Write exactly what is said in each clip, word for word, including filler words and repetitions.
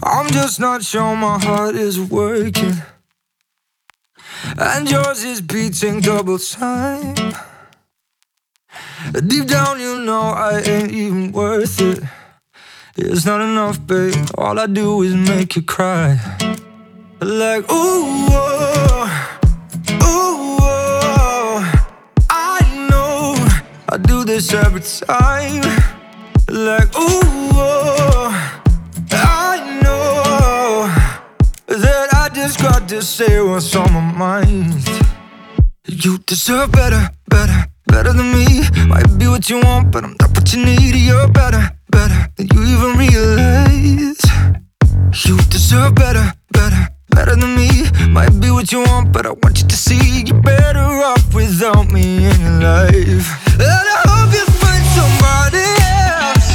I'm just not sure my heart is working, and yours is beating double time. Deep down you know I ain't even worth it. It's not enough, babe, all I do is make you cry. Like, ooh, oh, ooh, oh, I know I do this every time. Like, ooh, oh, I know that I just got to say what's on my mind. You deserve better, better, better than me. Might be what you want, but I'm not what you need. You're better, better than you even realize. You deserve better, better, better than me. Might be what you want, but I want you to see you're better off without me in your life. And I hope you find somebody else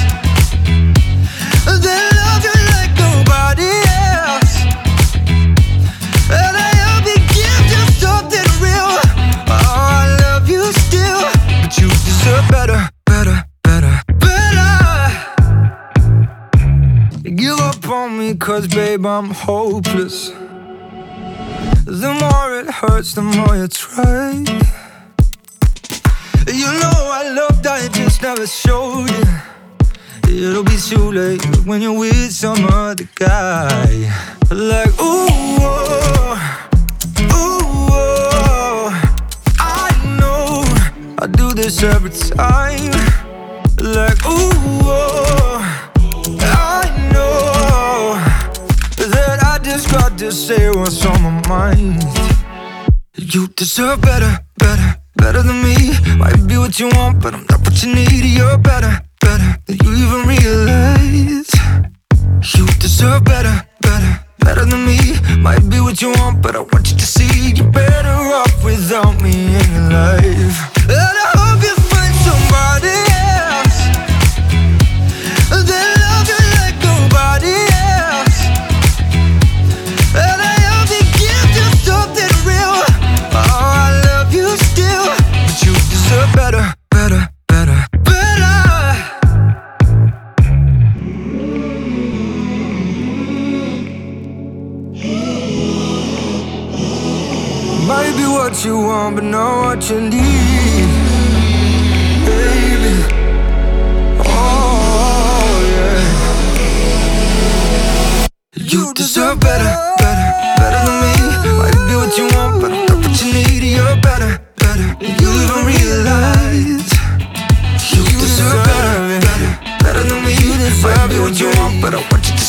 that love you like nobody else. And I hope you give you something real. Oh, I love you still, but you deserve better, better, better, better. Give up on me, cause babe, I'm hopeless. The more it hurts, the more you try. You know I loved, I just never showed you. It'll be too late when you're with some other guy. Like, ooh, oh, ooh, oh, I know I do this every time. Like, ooh, oh, I know that I just got to say what's on my mind. You deserve better, better, better than me. Might be what you want, but I'm not what you need. You're better, better than you even realize. You deserve better, better, better than me. Might be what you want, but I want you to see you're better off without me in your life. And I hope you find somebody else that love you like nobody else. And I hope you give you something real. Oh, I love you still, but you deserve better, better, better, better. Might be what you want, but not what you need, baby. Oh, yeah. You deserve better, better, better than me. Might be what you want, but I'm not what you need. You're better, better than you even realize. You deserve better, better, better than me. Might be what you want, but I want you to